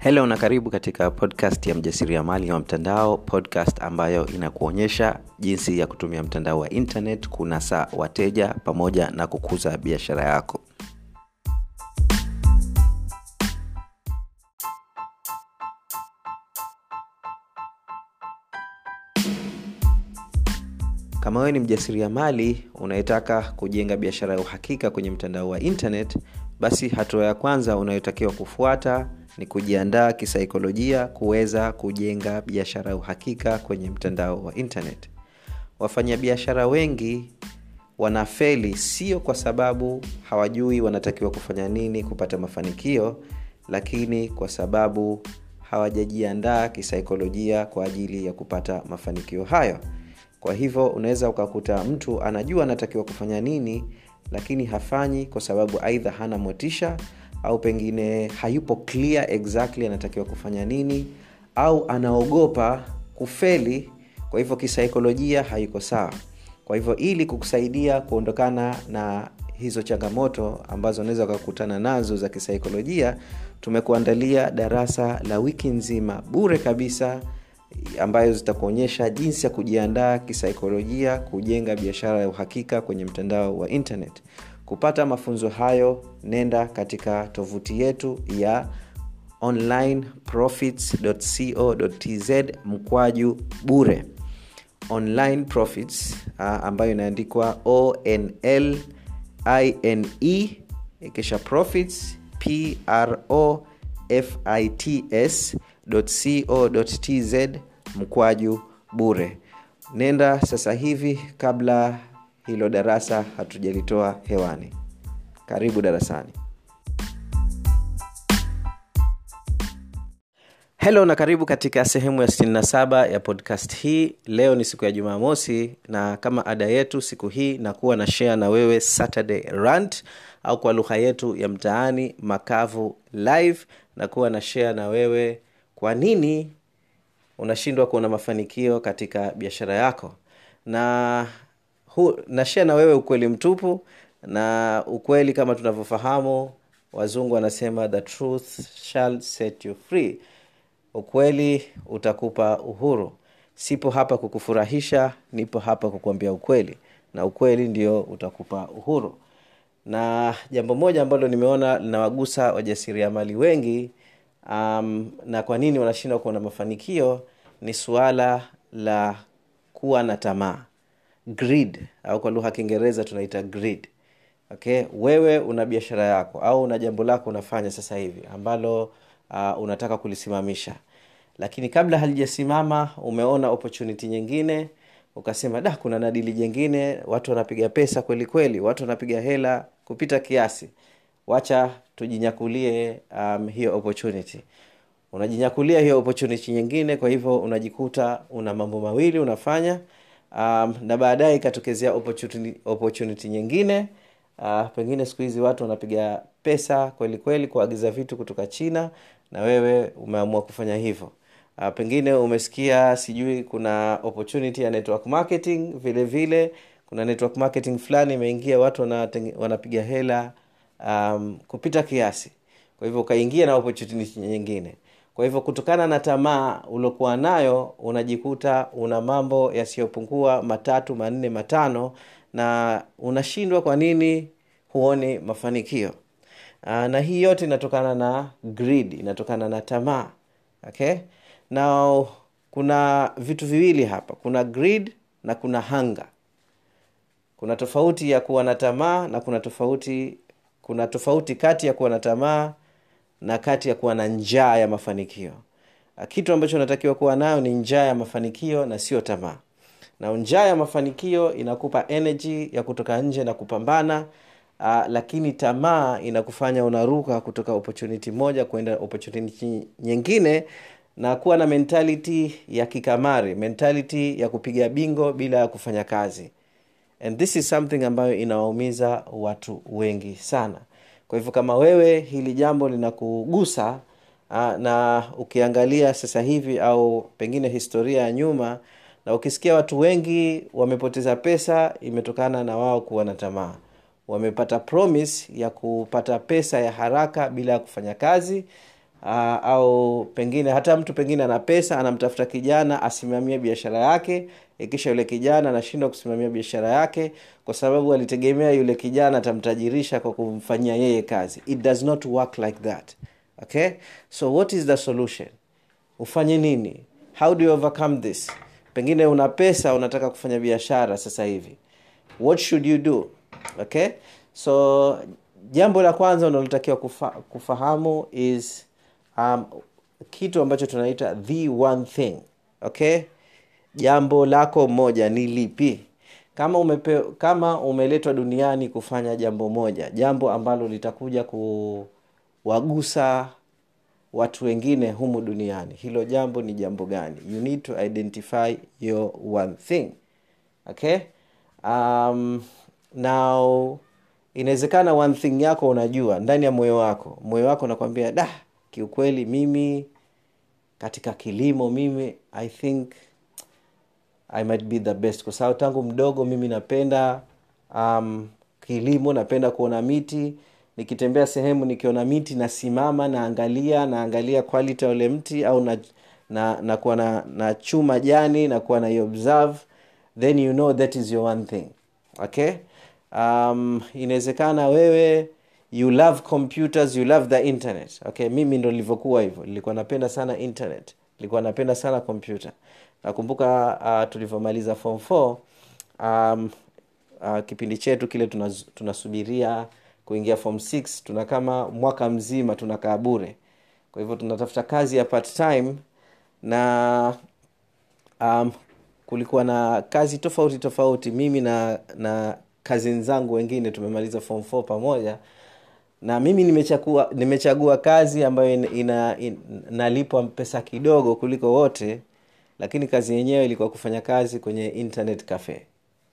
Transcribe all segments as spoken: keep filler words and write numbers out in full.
Hello na karibu katika podcast ya mjasiriamali wa mtandao, podcast ambayo inakuonyesha jinsi ya kutumia mtandao wa internet kunasa wateja pamoja na kukuza biashara yako. Kama wewe ni mjasiriamali unayetaka kujenga biashara ya uhakika kwenye mtandao wa internet, basi hatua ya kwanza unayotakiwa kufuata ni kujiandaa kisaikolojia kuweza kujenga biashara ya uhakika kwenye mtandao wa internet. Wafanyabiashara wengi wanafeli sio kwa sababu hawajui wanatakiwa kufanya nini kupata mafanikio, lakini kwa sababu hawajajiandaa kisaikolojia kwa ajili ya kupata mafanikio hayo. Kwa hivyo unaweza ukakuta mtu anajua anatakiwa kufanya nini, lakini hafanyi kwa sababu aidha hana motisha au pengine hayupo clear exactly anatakiwa kufanya nini, au anaogopa kufeli. Kwa hivyo kisaikolojia haiko sawa. Kwa hivyo ili kukusaidia kuondokana na hizo changamoto ambazo unaweza kukutana nazo za kisaikolojia, tumekuandalia darasa la wiki nzima bure kabisa ambayo zitakuonyesha jinsi ya kujiandaa kisaikolojia kujenga biashara ya uhakika kwenye mtandao wa internet. Kupata mafunzo hayo, nenda katika tovuti yetu ya online profits dot co dot tz mkwaju bure. Online Profits ambayo inaandikwa O N L I N E kisha Profits P R O F I T S .co.tz mkwaju bure. Nenda sasa hivi kabla hilo darasa hatujalitoa hewani. Karibu darasani. Hello na karibu katika sehemu ya sitini na saba ya podcast hii. Leo ni siku ya Jumamosi na kama ada yetu siku hii nakuwa na share na wewe Saturday Rant, au kwa lugha yetu ya mtaani Makavu Live. Nakuwa na share na wewe kwa nini unashindwa kuona mafanikio katika biashara yako. Na hu, na share na wewe ukweli mtupu, na ukweli kama tunavyofahamu wazungu wanasema the truth shall set you free. Ukweli utakupa uhuru. Sipo hapa kukufurahisha, nipo hapa kukuambia ukweli, na ukweli ndio utakupa uhuru. Na jambo moja ambalo nimeona linawagusa wajasiriamali wengi um, na kwa nini wanashindwa kuona mafanikio ni suala la kuwa na tamaa. Greed, au kwa lugha ya Kiingereza tunaita greed. Okay, wewe una biashara yako au una jambo lako unafanya sasa hivi ambalo uh, unataka kulisimamisha. Lakini kabla halijasimama umeona opportunity nyingine, ukasema da kuna nadili jingine, watu wanapiga pesa kweli kweli, watu wanapiga hela kupita kiasi. Wacha tujinyakulie um, hiyo opportunity. Unajinyakulia hiyo opportunity nyingine, kwa hivyo unajikuta una mambo mawili unafanya um, na baadaye ikatokezea opportunity opportunity nyingine. Uh, pengine siku hizi watu wanapiga pesa kweli kweli kuagiza vitu kutoka China, na wewe umeamua kufanya hivyo. Uh, pengine umesikia sijui kuna opportunity ya network marketing, vile vile kuna network marketing fulani imeingia, watu wanapiga hela um, kupita kiasi. Kwa hivyo ukaingia na opportunity nyingine. Kwa hivyo kutokana na tamaa ulokuwa nayo unajikuta una mambo yasiyopungua matatu, manne, matano, na unashindwa kwa nini huoni mafanikio. Uh, na hii yote inatokana na greed, inatokana na tamaa. Okay? Now kuna vitu viwili hapa. Kuna greed na kuna hunger. Kuna tofauti ya kuwa na tamaa na kuna tofauti kuna tofauti kati ya kuwa na tamaa na kati ya kuwa na njaa ya mafanikio. Uh, kitu ambacho unatakiwa kuwa nayo ni njaa ya mafanikio na sio tamaa. Na njaa ya mafanikio inakupa energy ya kutoka nje na kupambana, uh, lakini tamaa inakufanya unaruka kutoka opportunity moja kwenda opportunity nyingine na kuwa na mentality ya kikamari, mentality ya kupiga bingo bila ya kufanya kazi. And this is something ambayo inawaumiza watu wengi sana. Kwa hivyo kama wewe hili jambo linakugusa, uh, na ukiangalia sasa hivi au pengine historia ya nyuma, na ukisikia watu wengi wamepoteza pesa, imetokana na wao kuwa na tamaa. Wamepata promise ya kupata pesa ya haraka bila ya kufanya kazi, uh, au pengine hata mtu pengine ana pesa, anamtafuta kijana asimamie biashara yake, ikisha yule kijana anashindwa kusimamia biashara yake kwa sababu alitegemea yule kijana atamtajirisha kwa kumfanyia yeye kazi. It does not work like that. Okay? So what is the solution? Ufanye nini? How do you overcome this? Pengine una pesa, unataka kufanya biashara sasa hivi. What should you do? Okay? So jambo la kwanza unalotakiwa kufa, kufahamu is um, kitu ambacho tunaita the one thing. Okay? Jambo lako moja ni lipi? Kama umepe, kama umeletwa duniani kufanya jambo moja, jambo ambalo litakuja kuwagusa watu wengine humu duniani, hilo jambo ni jambo gani? You need to identify your one thing. Okay? Um, now inawezekana one thing yako unajua ndani ya moyo wako. Moyo wako unakwambia, "Da, kiukweli mimi katika kilimo mimi I think I might be the best." Kwa sababu tangu mdogo mimi napenda um, kilimo, napenda kuona miti. Nikitembea sehemu nikiona miti nasimama naangalia naangalia quality ya ule mti, au na na na kuwa na, na chuma jani na kuwa na observe, then you know that is your one thing. Okay? Um, inawezekana wewe you love computers, you love the internet. Okay, mimi ndo nilivyokuwa hivyo. Nilikuwa napenda sana internet. Nilikuwa napenda sana computer. Nakumbuka uh, tulivyomaliza form four, um, uh, kipindi chetu kile tunaz, tunasubiria kuingia form six, tuna kama mwaka mzima tunakaa bure. Kwa hivyo tunatafuta kazi ya part time, na um, kulikuwa na kazi tofauti tofauti. Mimi na na cousins zangu wengine tumemaliza form four pamoja, na mimi nimechagua nimechagua kazi ambayo ina, ina, ina nalipwa pesa kidogo kuliko wote, lakini kazi yenyewe ilikuwa kufanya kazi kwenye internet cafe.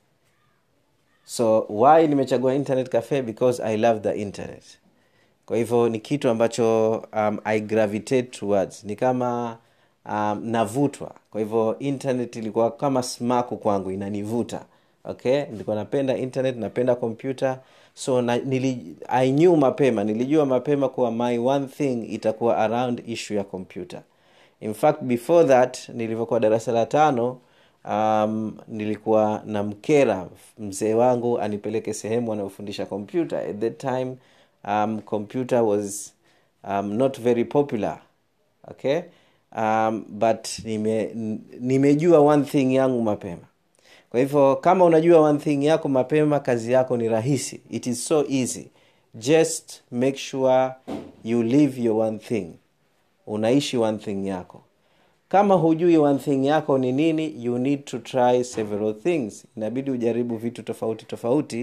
So why nimechagua internet cafe? Because I love the internet. Kwa hivyo ni kitu ambacho um, I gravitate towards. Ni kama um, navutwa. Kwa hivyo internet ilikuwa kama smaku kwangu, inanivuta. Okay? Nilikuwa napenda internet, napenda computer. So na, nili, I knew mapema, nilijua mapema kuwa my one thing itakuwa around issue ya computer. In fact, before that, nilivyokuwa darasa la tano, um, nilikuwa na mkera mzee wangu anipeleke sehemu anayofundisha computer. At that time, um, computer was um, not very popular. Okay? Um, but nime, nimejua one thing yangu mapema. Kwa hivyo kama unajua one thing yako mapema, kazi yako ni rahisi. It is so easy. Just make sure you live your one thing. Unaishi one thing yako. Kama hujui one thing yako ni nini, you need to try several things. Inabidi ujaribu vitu tofauti tofauti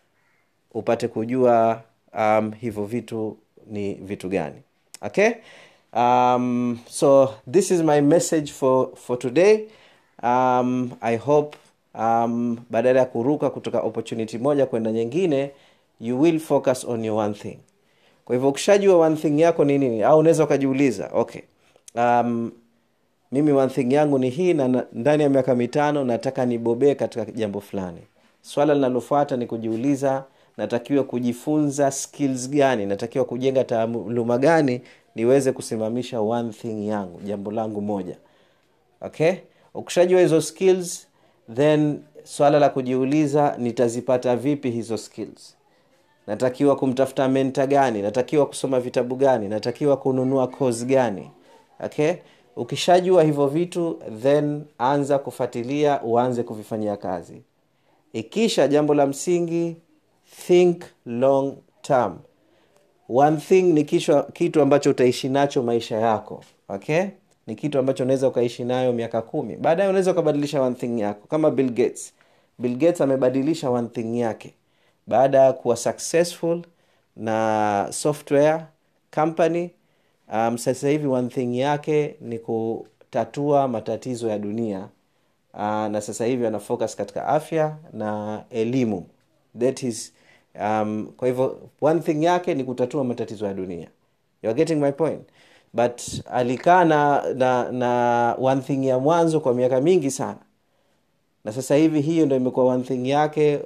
upate kujua um, hivyo vitu ni vitu gani. Okay? Um, so this is my message for for today. Um, I hope um, badala ya kuruka kutoka opportunity moja kwenda nyingine, you will focus on your one thing. Kwa hivyo ukishajua one thing yako ni nini, au unaweza ukajiuliza, okay, um, mimi one thing yangu ni hii, na ndani ya miaka mitano nataka nibobee katika jambo fulani. Swala linalofuata ni kujiuliza, natakiwa kujifunza skills gani, natakiwa kujenga taaluma gani niweze kusimamisha one thing yangu, jambo langu moja. Okay? Ukishajua hizo skills, then swala la kujiuliza, nitazipata vipi hizo skills? Natakiwa kumtafuta mentor gani? Natakiwa kusoma vitabu gani? Natakiwa kununua course gani? Okay? Ukishajua hivyo vitu, then anza kufuatilia, uanze kuvifanyia kazi. Ikisha jambo la msingi, think long term. One thing ni kisho, kitu ambacho utaishi nacho maisha yako. Okay? Ni kitu ambacho unaweza ukaishi nayo miaka kumi. Baadaye unaweza kubadilisha one thing yako. Kama Bill Gates. Bill Gates amebadilisha one thing yake. Baada ya kuwa successful na software company, um, sasa hivi one thing yake ni kutatua matatizo ya dunia. Uh, na sasa hivi ana focus katika afya na elimu. That is um, kwa hivyo one thing yake ni kutatua matatizo ya dunia. You are getting my point? But alikaa na, na, na one thing ya mwanzo kwa miaka mingi sana. Na sasa hivi hiyo ndio imekuwa one thing yake,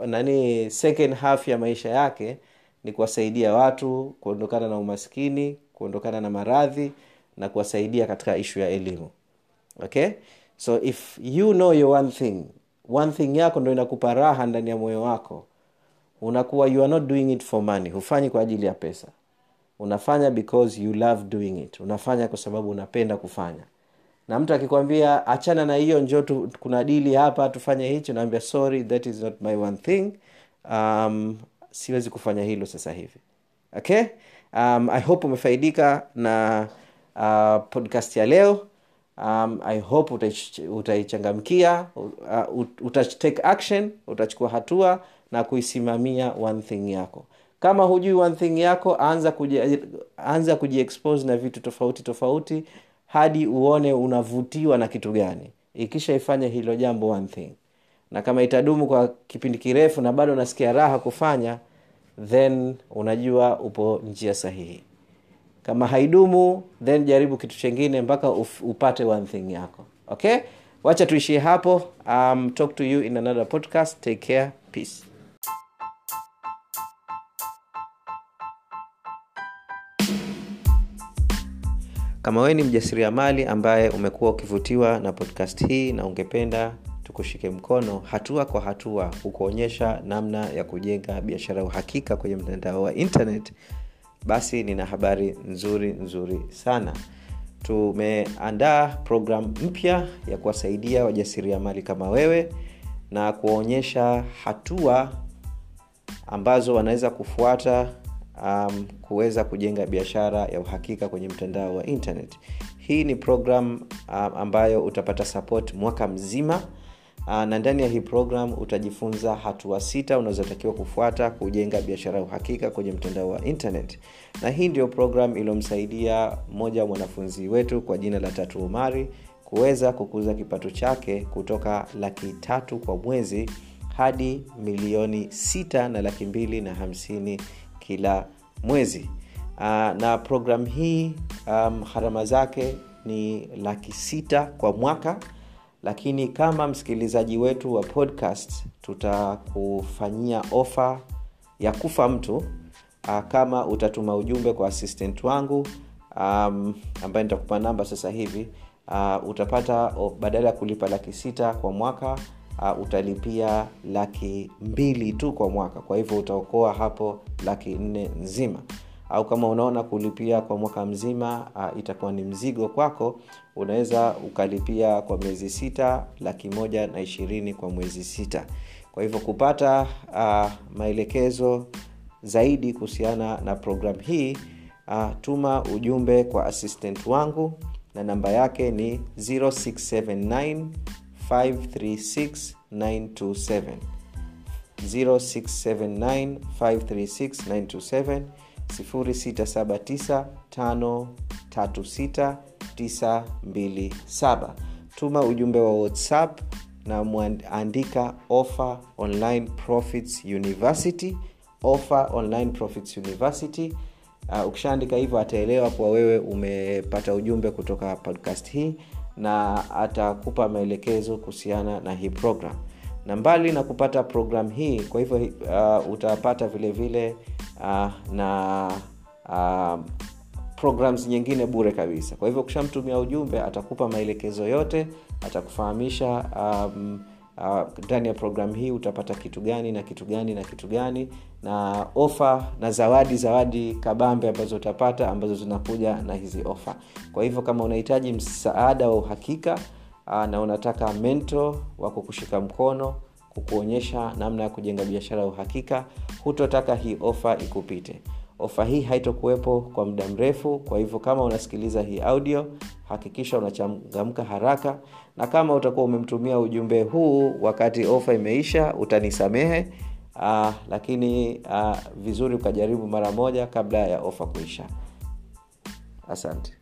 nani second half ya maisha yake ni kuwasaidia watu kuondokana na umaskini, kuondokana na maradhi na kuwasaidia katika issue ya elimu. Okay? So if you know your one thing, one thing yako ndio inakupa raha ndani ya moyo wako, unakuwa you are not doing it for money, hufanyi kwa ajili ya pesa. Unafanya because you love doing it. Unafanya kwa sababu unapenda kufanya. Na mtu akikwambia achana na hiyo, njoo tu, kuna dili hapa tufanye hicho, naambia sorry, that is not my one thing. Um, siwezi kufanya hilo sasa hivi. Okay? Um, I hope umefaidika na uh, podcast ya leo. Um, I hope utaichangamkia, uh, utatake action, utachukua hatua na kuisimamia one thing yako. Kama hujui one thing yako, anza kuji, anza kujiexpose na vitu tofauti tofauti hadi uone unavutiwa na kitu gani. Ikisha ifanya hilo jambo one thing, na kama itadumu kwa kipindi kirefu na bado unasikia raha kufanya, then unajua upo njia sahihi. Kama haidumu, then jaribu kitu kingine mpaka upate one thing yako. Okay? Wacha tuishie hapo. Um, talk to you in another podcast. Take care. Peace. Kama wewe ni mjasiriamali ambaye umekuwa ukivutiwa na podcast hii na ungependa tukushike mkono hatua kwa hatua kukuonyesha namna ya kujenga biashara uhakika kwenye mtandao wa internet, basi nina habari nzuri nzuri sana. Tumeandaa program mpya ya kuwasaidia wajasiriamali kama wewe na kuonyesha hatua ambazo wanaweza kufuata um, kuweza kujenga biashara ya uhakika kwenye mtandao wa internet. Hii ni program um, ambayo utapata support mwaka mzima. Uh, na ndani ya hii program utajifunza hatua sita unazotakiwa kufuata kujenga biashara uhakika kwenye mtandao wa internet. Na hii ndio program iliyomsaidia mmoja wa wanafunzi wetu kwa jina la Tatu Umari kuweza kukuza kipato chake kutoka laki tatu kwa mwezi hadi milioni sita na laki mbili na hamsini kila mwezi. Uh, na program hii um, gharama zake ni laki sita kwa mwaka. Lakini kama msikilizaji wetu wa podcast, tutakufanyia ofa ya kufa mtu uh, kama utatuma ujumbe kwa assistant wangu um, ambaye nitakupa namba sasa hivi. Uh, utapata oh, badala ya kulipa laki sita kwa mwaka uh, utalipia laki mbili tu kwa mwaka. Kwa hivyo utaokoa hapo laki nne nzima. Au kama unaona kulipia kwa mwaka mzima uh, itakuwa ni mzigo kwako, unaweza ukalipia kwa miezi sita laki moja na ishirini kwa mwezi sita. Kwa hivyo kupata uh, maelekezo zaidi kuhusiana na program hii, uh, tuma ujumbe kwa assistant wangu na namba yake ni zero six seven nine five three six nine two seven zero six seven nine five three six nine two seven sifuri sita saba tisa tano tatu sita tisa mbili saba. Tuma ujumbe wa WhatsApp na muandika Offer Online Profits University, Offer Online Profits University. Uh, ukishaandika hivyo ataelewa kwa wewe umepata ujumbe kutoka podcast hii na atakupa maelekezo kuhusiana na hii program. Na mbali na kupata program hii, kwa hivyo uh, utapata vile vile uh, na uh, programs nyingine bure kabisa. Kwa hivyo ukishamtumia ujumbe atakupa maelekezo yote, atakufahamisha um, ndani uh, ya program hii utapata kitu gani na kitu gani na kitu gani, na ofa na zawadi zawadi kabambe ambazo utapata ambazo zinakuja na hizi ofa. Kwa hivyo kama unahitaji msaada wa uhakika uh, na unataka mentor wa kukushika mkono kukuonyesha namna ya kujenga biashara ya uhakika, hutotaka hii ofa ikupite. Ofa hii haitokuwepo kwa muda mrefu. Kwa hivyo kama unasikiliza hii audio, hakikisha unachangamka haraka, na kama utakuwa umemtumia ujumbe huu wakati ofa imeisha, utanisamehe. Uh, lakini uh, vizuri ukajaribu mara moja kabla ya ofa kuisha. Asante.